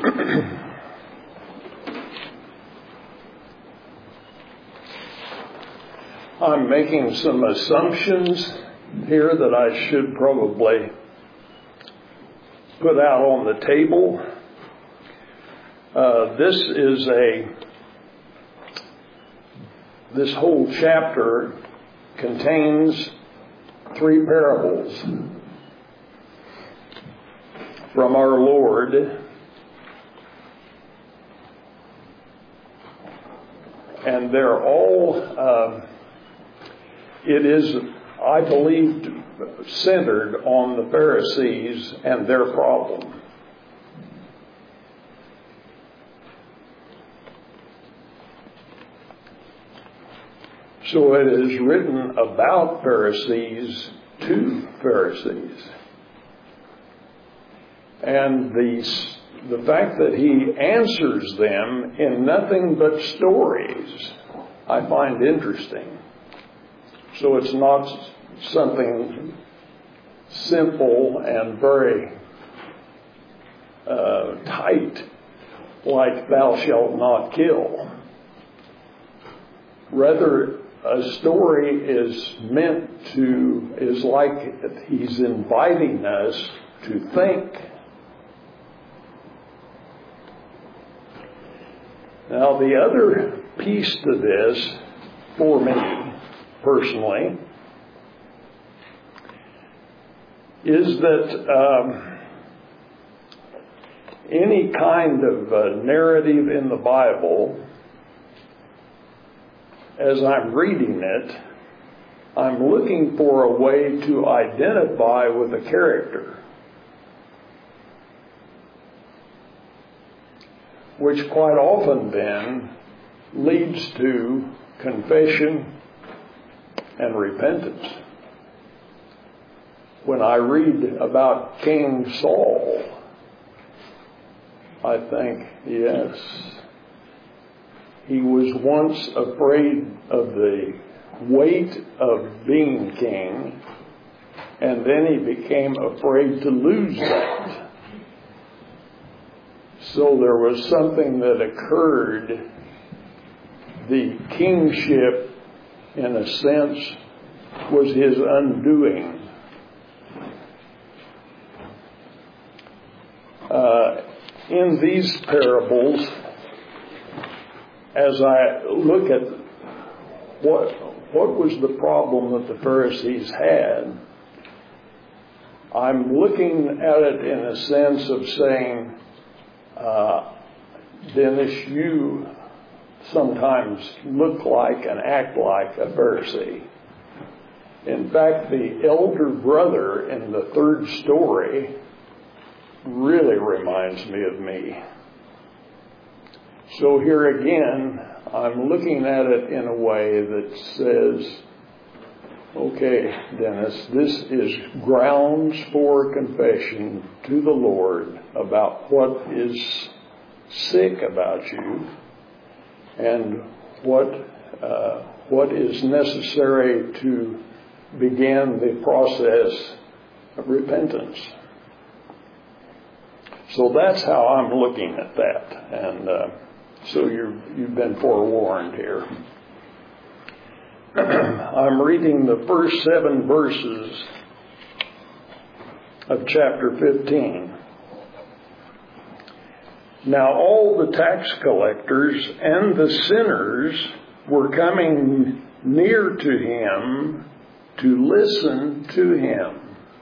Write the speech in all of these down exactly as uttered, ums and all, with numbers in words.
I'm making some assumptions here that I should probably put out on the table. Uh, this is a, this whole chapter contains three parables from our Lord. And they're all, uh, it is, I believe, centered on the Pharisees and their problem. So it is written about Pharisees to Pharisees. And the, the fact that he answers them in nothing but stories, I find interesting. So it's not something simple and very uh, tight, like thou shalt not kill. Rather, a story is meant to, is like he's inviting us to think. Now, the other piece to this, for me personally, is that um, any kind of uh, narrative in the Bible, as I'm reading it, I'm looking for a way to identify with a character, which quite often then leads to confession and repentance. When I read about King Saul, I think, yes, he was once afraid of the weight of being king, and then he became afraid to lose that. So there was something that occurred. The kingship, in a sense, was his undoing. Uh, in these parables, as I look at what what was the problem that the Pharisees had, I'm looking at it in a sense of saying, uh, Dennis, you sometimes look like and act like a Pharisee. In fact, the elder brother in the third story really reminds me of me. So here again, I'm looking at it in a way that says, okay, Dennis, this is grounds for confession to the Lord about what is sick about you and what uh, what is necessary to begin the process of repentance. So that's how I'm looking at that, and uh, so you're, you've been forewarned here. I'm reading the first seven verses of chapter fifteen. Now all the tax collectors and the sinners were coming near to him to listen to him.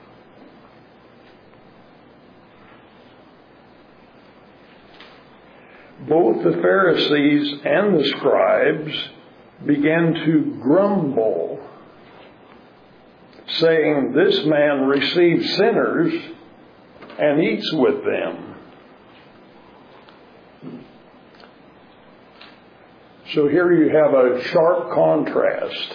Both the Pharisees and the scribes began to grumble, saying, "This man receives sinners and eats with them." So here you have a sharp contrast.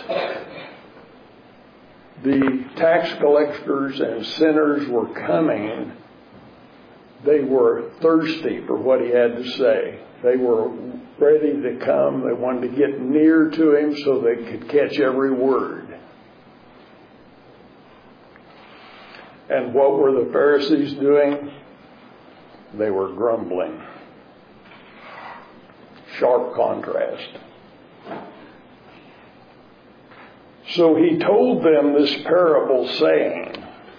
The tax collectors and sinners were coming. They were thirsty for what he had to say. They were ready to come. They wanted to get near to him so they could catch every word. And what were the Pharisees doing? They were grumbling. Sharp contrast. So he told them this parable, saying,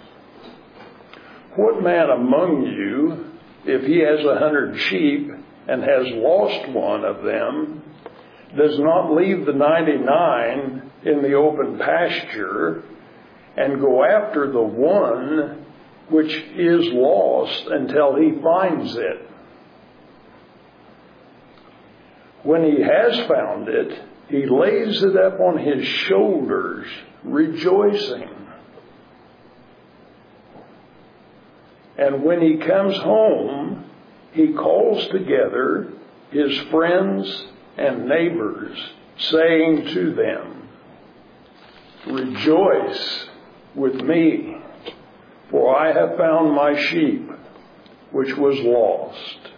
what man among you, if he has a hundred sheep and has lost one of them, does not leave the ninety-nine in the open pasture and go after the one which is lost until he finds it? When he has found it, he lays it up on his shoulders, rejoicing. And when he comes home, he calls together his friends and neighbors, saying to them, rejoice with me, for I have found my sheep, which was lost.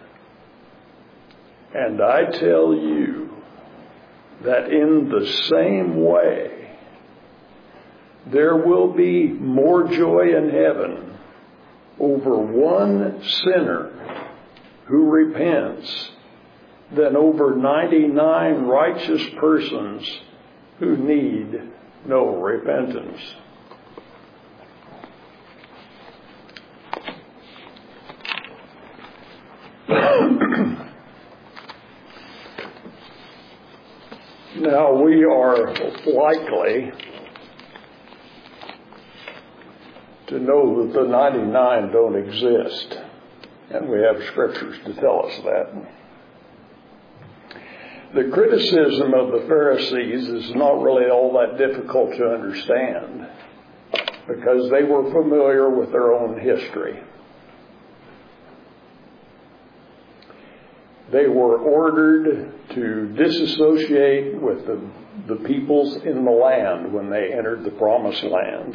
And I tell you that in the same way, there will be more joy in heaven over one sinner who repents than over ninety-nine righteous persons who need no repentance. Now, we are likely to know that the ninety-nine don't exist, and we have scriptures to tell us that. The criticism of the Pharisees is not really all that difficult to understand, because they were familiar with their own history. They were ordered to disassociate with the, the peoples in the land when they entered the promised land.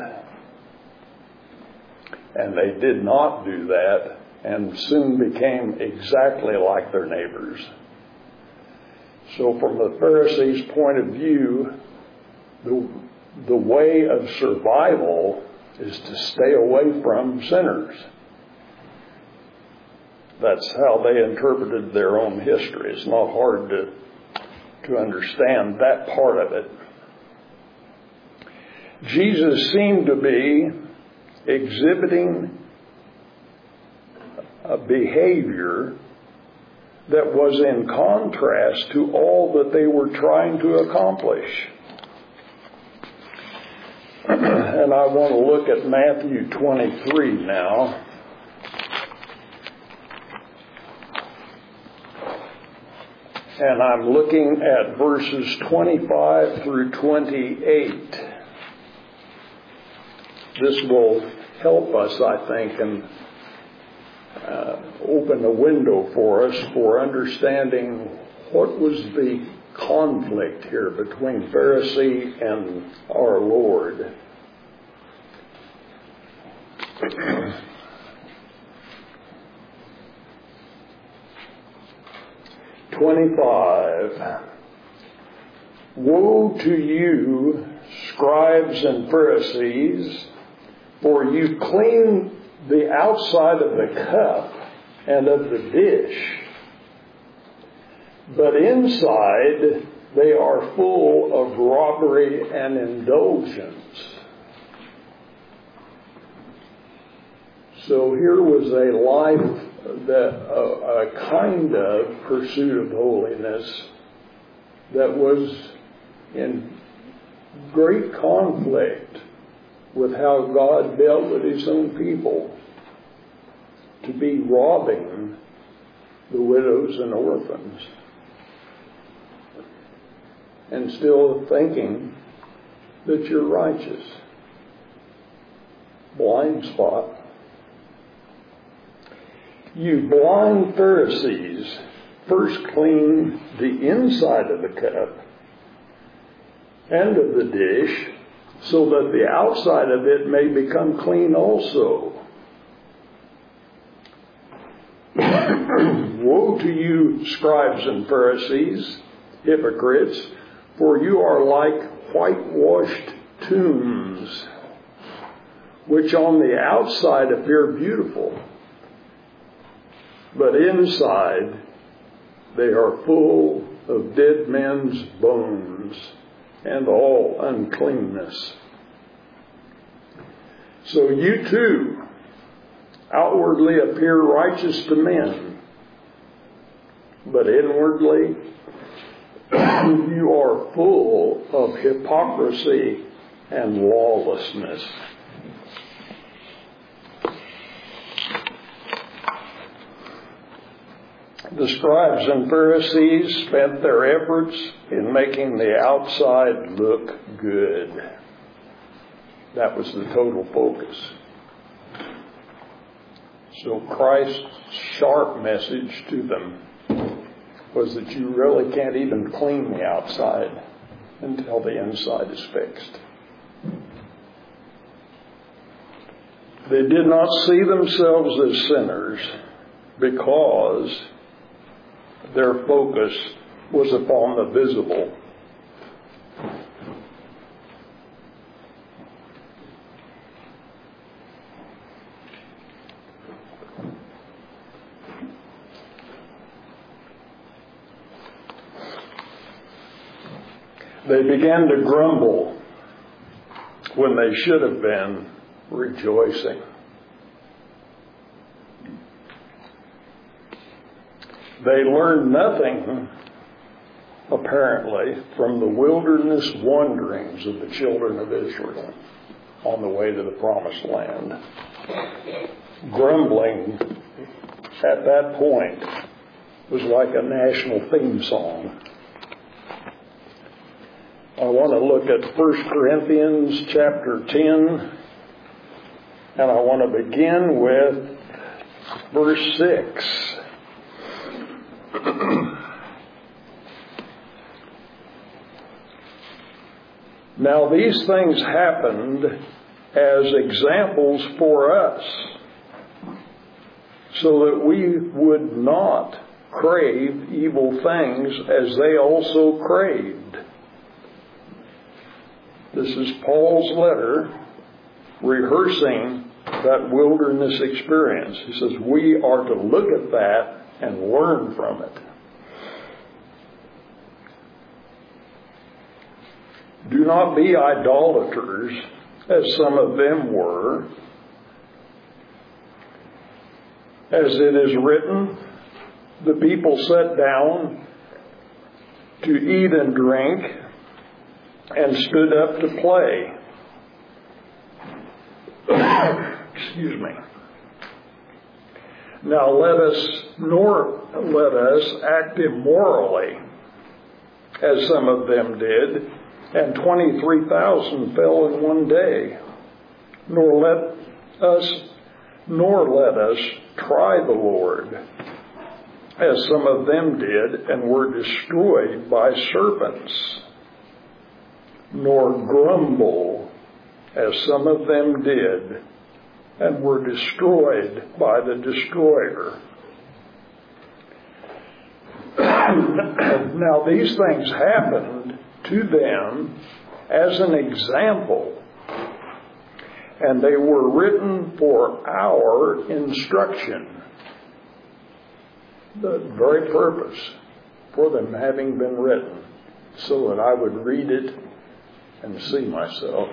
And they did not do that, and soon became exactly like their neighbors. So from the Pharisees' point of view, the, the way of survival is to stay away from sinners. That's how they interpreted their own history. It's not hard to, to understand that part of it. Jesus seemed to be exhibiting a behavior that was in contrast to all that they were trying to accomplish. And I want to look at Matthew twenty-three now. And I'm looking at verses twenty-five through twenty-eight. This will help us, I think, and uh, open a window for us for understanding what was the conflict here between Pharisee and our Lord. twenty-five. Woe to you, scribes and Pharisees, for you clean the outside of the cup and of the dish, but inside they are full of robbery and indulgence. So here was a life that a, a kind of pursuit of holiness that was in great conflict with how God dealt with his own people, to be robbing the widows and orphans and still thinking that you're righteous. Blind spot. You blind Pharisees, first clean the inside of the cup and of the dish, so that the outside of it may become clean also. Woe to you, scribes and Pharisees, hypocrites, for you are like whitewashed tombs, which on the outside appear beautiful, but inside they are full of dead men's bones, and all uncleanness. So you too outwardly appear righteous to men, but inwardly you are full of hypocrisy and lawlessness. The scribes and Pharisees spent their efforts in making the outside look good. That was the total focus. So Christ's sharp message to them was that you really can't even clean the outside until the inside is fixed. They did not see themselves as sinners because their focus was upon the visible. They began to grumble when they should have been rejoicing. They learned nothing, apparently, from the wilderness wanderings of the children of Israel on the way to the promised land. Grumbling at that point was like a national theme song. I want to look at First Corinthians chapter ten, and I want to begin with verse six. Now these things happened as examples for us, so that we would not crave evil things as they also craved. This is Paul's letter rehearsing that wilderness experience. He says we are to look at that and learn from it. Do not be idolaters, as some of them were. As it is written, the people sat down to eat and drink and stood up to play. Excuse me. Now let us nor let us act immorally, as some of them did, and twenty-three thousand fell in one day. Nor let us nor let us try the Lord, as some of them did, and were destroyed by serpents. Nor grumble, as some of them did, and were destroyed by the destroyer. Now these things happened to them as an example, and they were written for our instruction. The very purpose for them having been written, so that I would read it and see myself.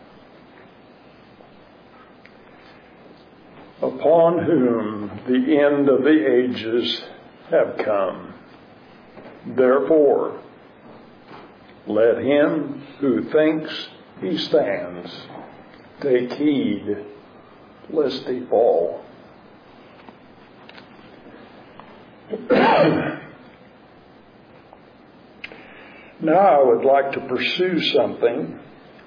Upon whom the end of the ages have come. Therefore, let him who thinks he stands take heed lest he fall. Now I would like to pursue something.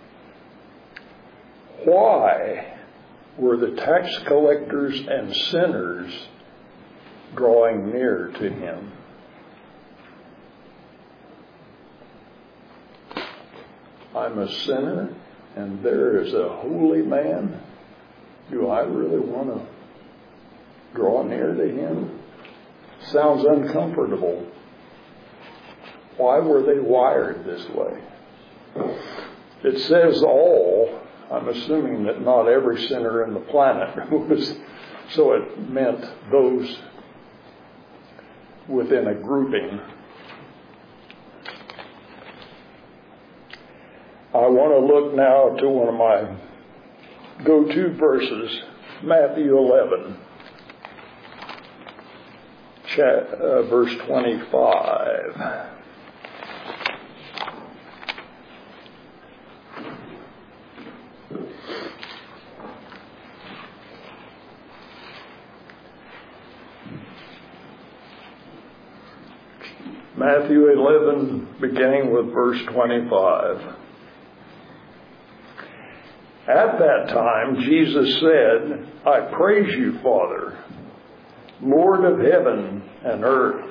Why were the tax collectors and sinners drawing near to him? I'm a sinner and there is a holy man. Do I really want to draw near to him? Sounds uncomfortable. Why were they wired this way? It says all. I'm assuming that not every sinner in the planet was, so it meant those within a grouping. I want to look now to one of my go-to verses, Matthew eleven, chat, uh, verse twenty-five. Matthew eleven, beginning with verse twenty-five. At that time, Jesus said, I praise you, Father, Lord of heaven and earth,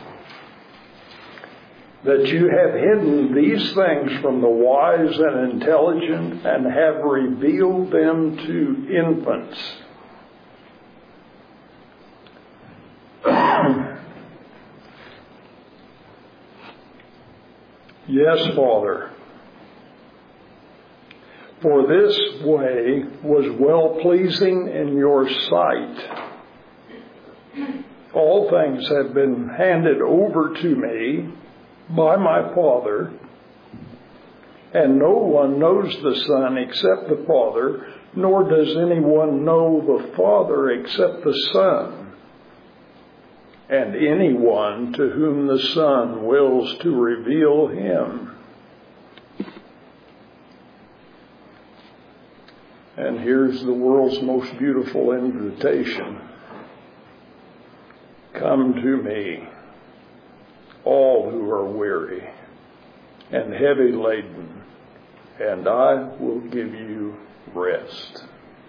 that you have hidden these things from the wise and intelligent and have revealed them to infants. Yes, Father. For this way was well-pleasing in your sight. All things have been handed over to me by my Father, and no one knows the Son except the Father, nor does anyone know the Father except the Son, and anyone to whom the Son wills to reveal him. And here's the world's most beautiful invitation. Come to me, all who are weary and heavy laden, and I will give you rest.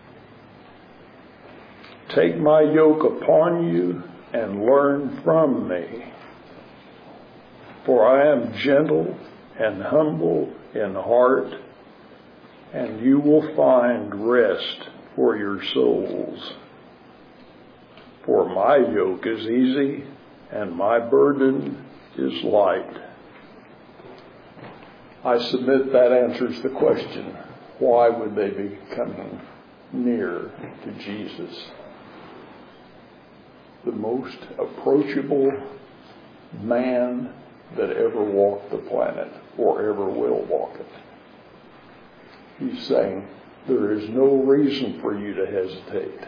Take my yoke upon you and learn from me, for I am gentle and humble in heart, and you will find rest for your souls. For my yoke is easy and my burden is light. I submit that answers the question, why would they be coming near to Jesus? The most approachable man that ever walked the planet or ever will walk it. He's saying, there is no reason for you to hesitate.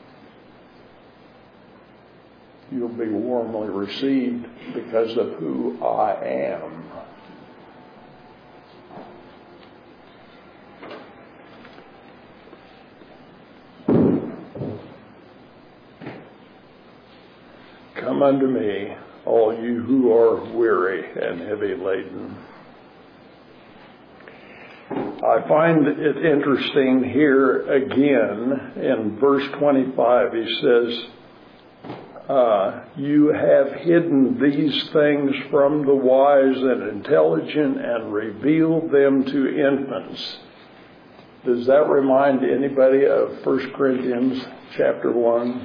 You'll be warmly received because of who I am. Come unto me, all you who are weary and heavy laden. I find it interesting here again in verse twenty-five. He says, uh, you have hidden these things from the wise and intelligent and revealed them to infants. Does that remind anybody of First Corinthians chapter one?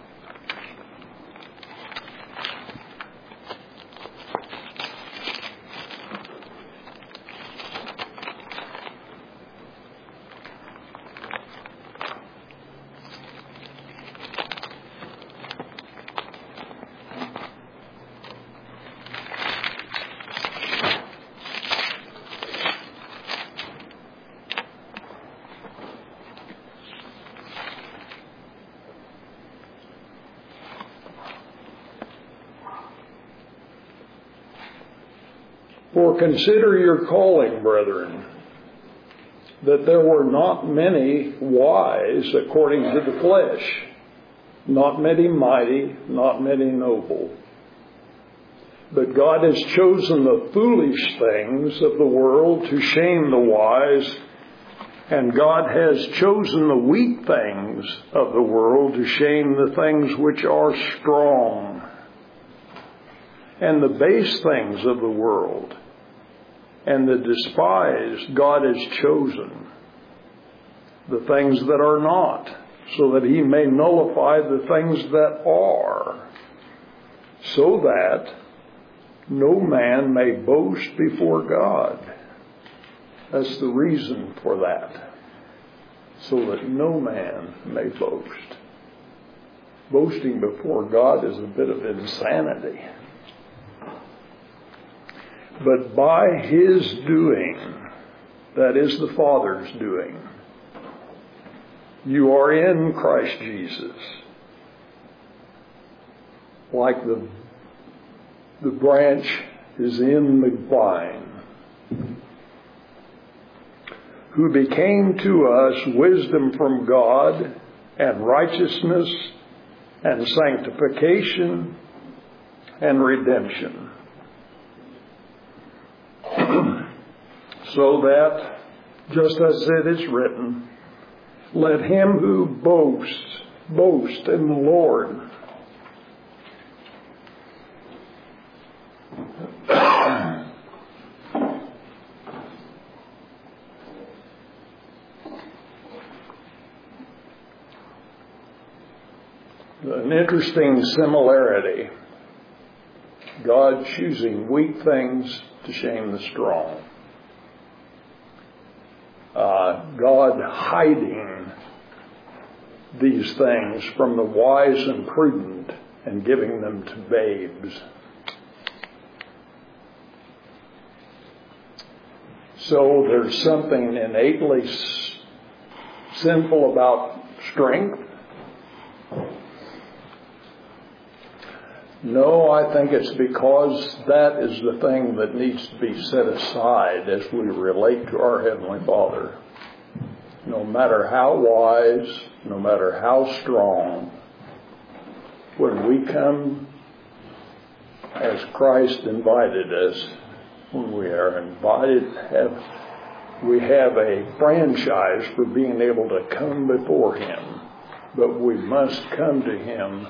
For consider your calling, brethren, that there were not many wise according to the flesh, not many mighty, not many noble. But God has chosen the foolish things of the world to shame the wise, and God has chosen the weak things of the world to shame the things which are strong, and the base things of the world, and the despised God has chosen, the things that are not, so that he may nullify the things that are, so that no man may boast before God. That's the reason for that, so that no man may boast. Boasting before God is a bit of insanity. But by his doing, That is the Father's doing. You are in Christ Jesus. Like the, the branch is in the vine. Who became to us wisdom from God and righteousness and sanctification and redemption. So that, just as it is written, let him who boasts, boast in the Lord. An interesting similarity. God choosing weak things to shame the strong. Uh, God hiding these things from the wise and prudent and giving them to babes. So there's something innately sinful about strength. No, I think it's because that is the thing that needs to be set aside as we relate to our Heavenly Father. No matter how wise, no matter how strong, when we come as Christ invited us, when we are invited, have, we have a franchise for being able to come before Him, but we must come to Him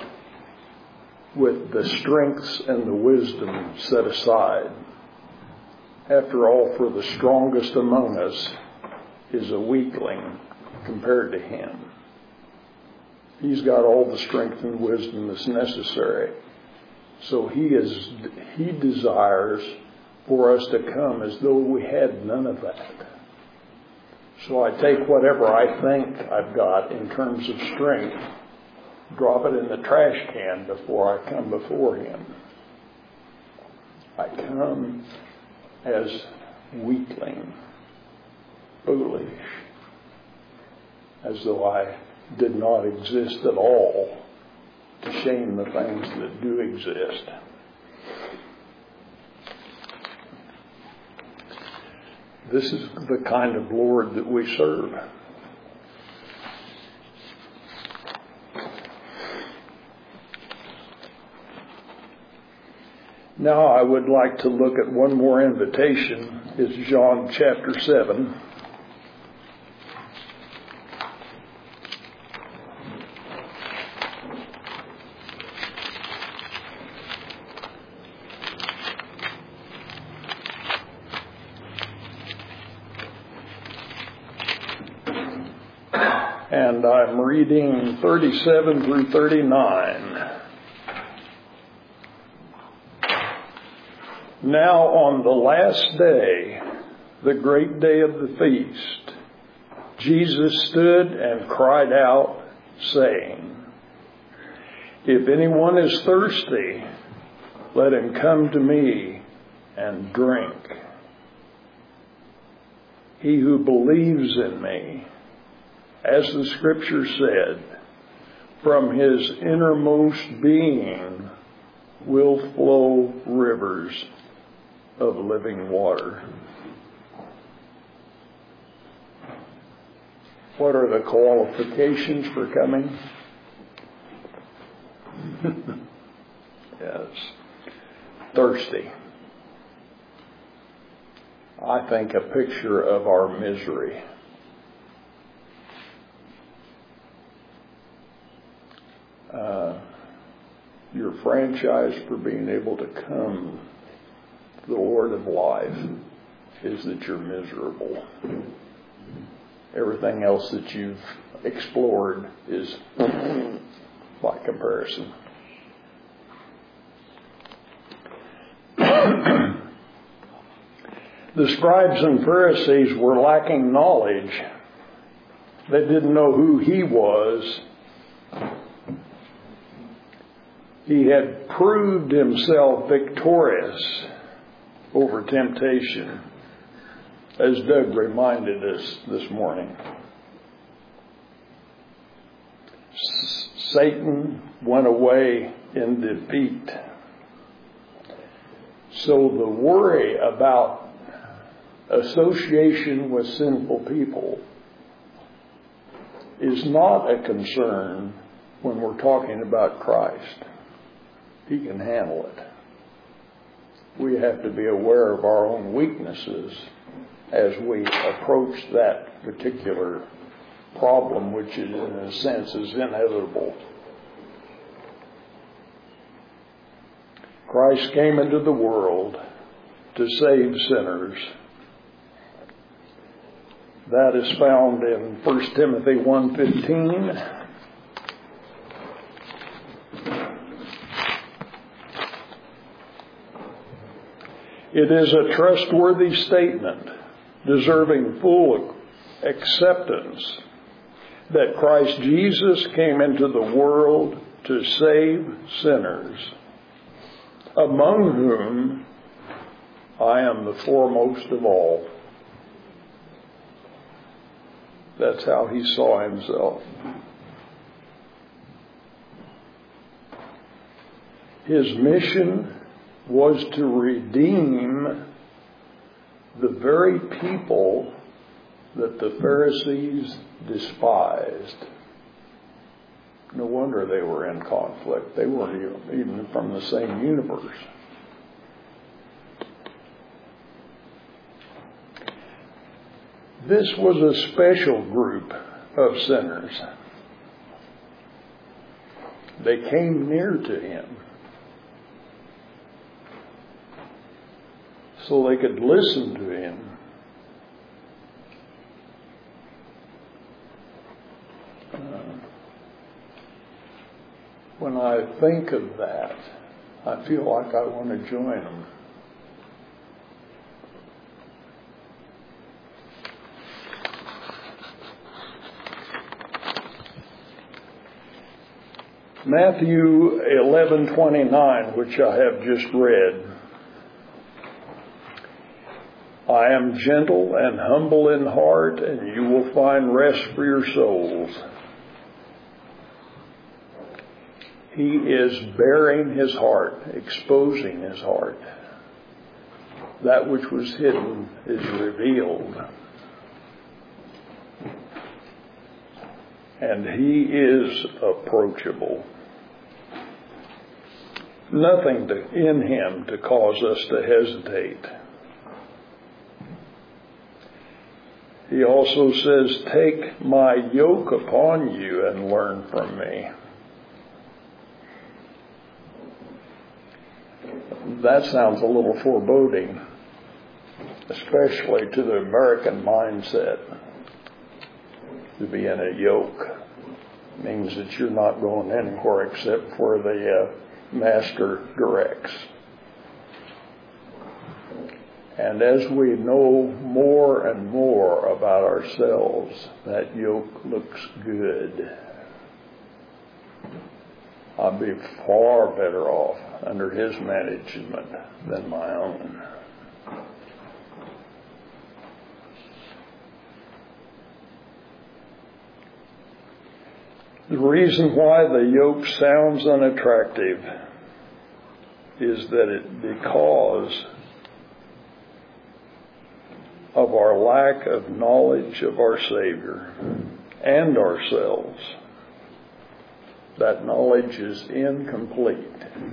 with the strengths and the wisdom set aside. After all, for the strongest among us is a weakling compared to Him. He's got all the strength and wisdom that's necessary. So He is, He desires for us to come as though we had none of that. So I take whatever I think I've got in terms of strength, drop it in the trash can before I come before Him. I come as weakling, foolish, as though I did not exist at all to shame the things that do exist. This is the kind of Lord that we serve. Now I would like to look at one more invitation. It's John chapter seven. And I'm reading thirty-seven through thirty-nine. Now on the last day, the great day of the feast, Jesus stood and cried out, saying, "If anyone is thirsty, let him come to me and drink. He who believes in me, as the Scripture said, from his innermost being will flow rivers of living water." What are the qualifications for coming? Yes. Thirsty. I think a picture of our misery. Uh, your franchise for being able to come to the Lord of life is that you're miserable. Everything else that you've explored is by comparison. The scribes and Pharisees were lacking knowledge. They didn't know who He was. He had proved Himself victorious over temptation as Doug reminded us this morning, S- Satan went away in defeat. So the worry about association with sinful people is not a concern when we're talking about Christ. He can handle it. We have to be aware of our own weaknesses as we approach that particular problem, which is, in a sense, is inevitable. Christ came into the world to save sinners. That is found in First Timothy one fifteen. It is a trustworthy statement, deserving full acceptance, that Christ Jesus came into the world to save sinners, among whom I am the foremost of all. That's how he saw himself. His mission was to redeem the very people that the Pharisees despised. No wonder they were in conflict. They weren't even from the same universe. This was a special group of sinners. They came near to him so they could listen to him. Uh, when I think of that, I feel like I want to join them. Matthew eleven twenty-nine, which I have just read. I am gentle and humble in heart, and you will find rest for your souls. He is baring his heart, exposing his heart. That which was hidden is revealed. And he is approachable. Nothing to, in him to cause us to hesitate. He also says, take my yoke upon you and learn from me. That sounds a little foreboding, especially to the American mindset. To be in a yoke means that you're not going anywhere except where the uh, master directs. And as we know more and more about ourselves, that yoke looks good. I'll be far better off under his management than my own. The reason why the yoke sounds unattractive is that it because of our lack of knowledge of our Savior and ourselves. That knowledge is incomplete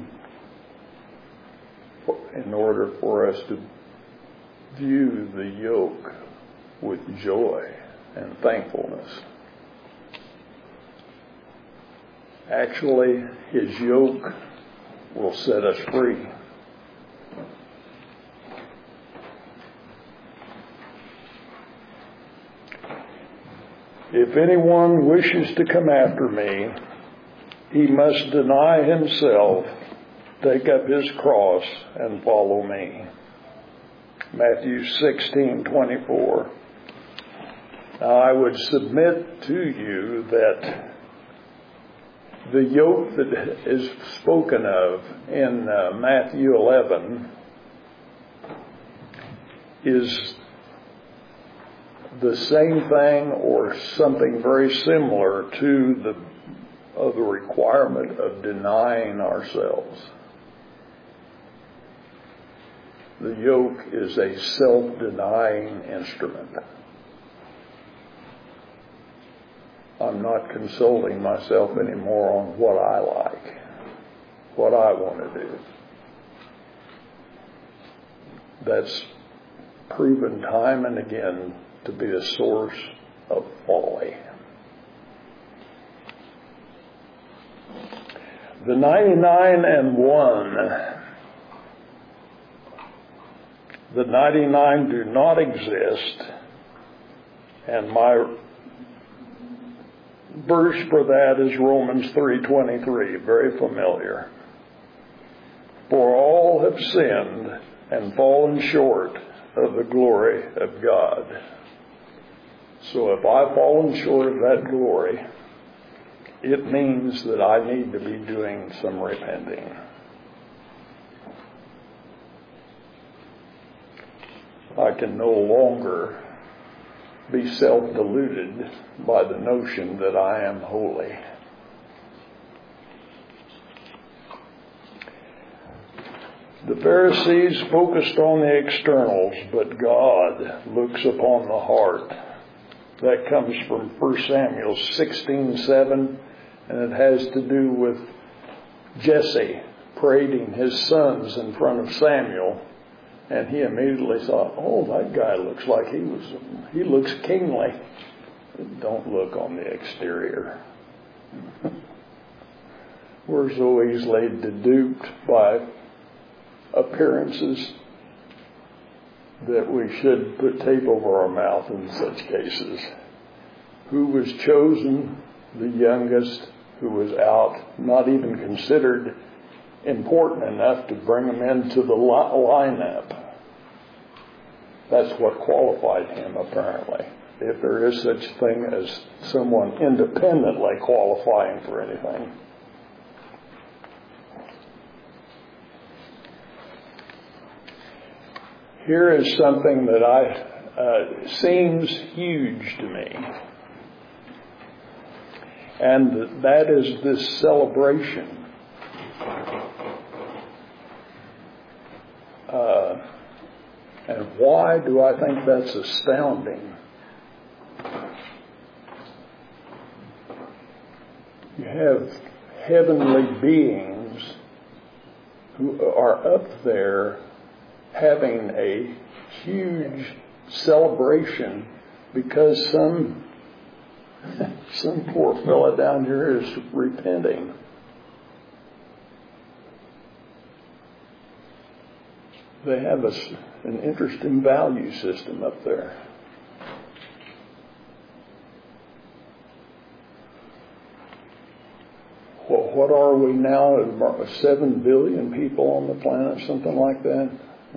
in order for us to view the yoke with joy and thankfulness. Actually, his yoke will set us free. If anyone wishes to come after me, he must deny himself, take up his cross, and follow me. Matthew sixteen twenty-four. Now I would submit to you that the yoke that is spoken of in uh, Matthew eleven is the same thing or something very similar to the of the requirement of denying ourselves. The yoke is a self-denying instrument. I'm not consulting myself anymore on what I like, what I want to do. That's proven time and again to be a source of folly. The ninety-nine and one, the ninety-nine do not exist, and my verse for that is Romans three twenty-three, very familiar. For all have sinned and fallen short of the glory of God. So if I've fallen short of that glory, it means that I need to be doing some repenting. I can no longer be self-deluded by the notion that I am holy. The Pharisees focused on the externals, but God looks upon the heart. That comes from First Samuel sixteen seven, and it has to do with Jesse parading his sons in front of Samuel, and he immediately thought, "Oh, that guy looks like he was, he looks kingly." Don't look on the exterior. We're so easily duped by appearances that we should put tape over our mouth in such cases. Who was chosen? The youngest, who was out, not even considered important enough to bring him into the lineup. That's what qualified him, apparently. If there is such thing as someone independently qualifying for anything. Here is something that I uh, seems huge to me, and that is this celebration. Uh, and why do I think that's astounding? You have heavenly beings who are up there having a huge celebration because some some poor fella down here is repenting. They have a, an interesting value system up there. Well, what are we now? Seven billion people on the planet, something like that.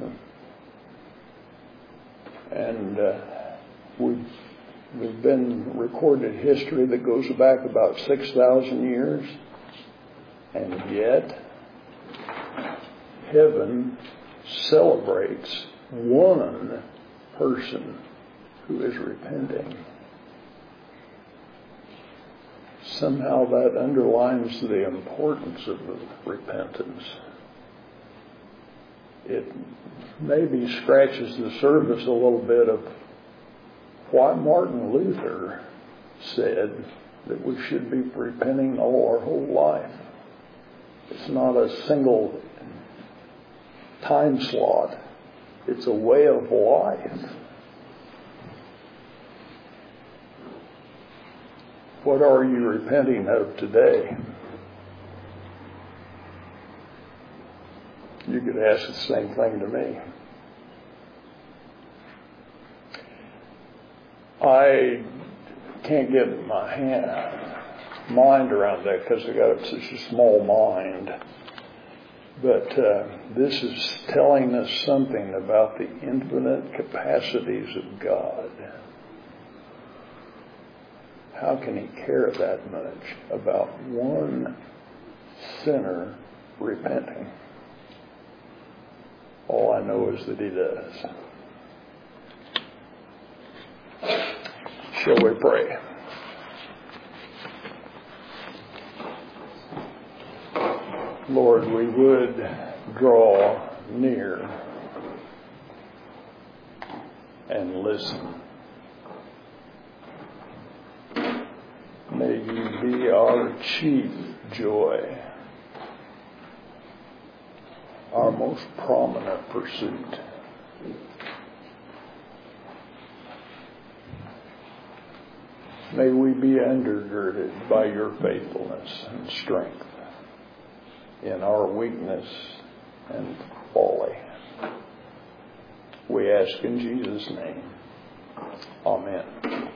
And uh, we've, we've been recorded history that goes back about six thousand years. And yet, heaven celebrates one person who is repenting. Somehow that underlines the importance of the repentance. It maybe scratches the surface a little bit of why Martin Luther said that we should be repenting all our whole life. It's not a single time slot. It's a way of life. What are you repenting of today? You could ask the same thing to me. I can't get my hand, mind around that because I got such a small mind. But uh, this is telling us something about the infinite capacities of God. How can He care that much about one sinner repenting? All I know is that He does. Shall we pray? Lord, we would draw near and listen. May you be our chief joy, our most prominent pursuit. May we be undergirded by your faithfulness and strength in our weakness and folly. We ask in Jesus' name. Amen.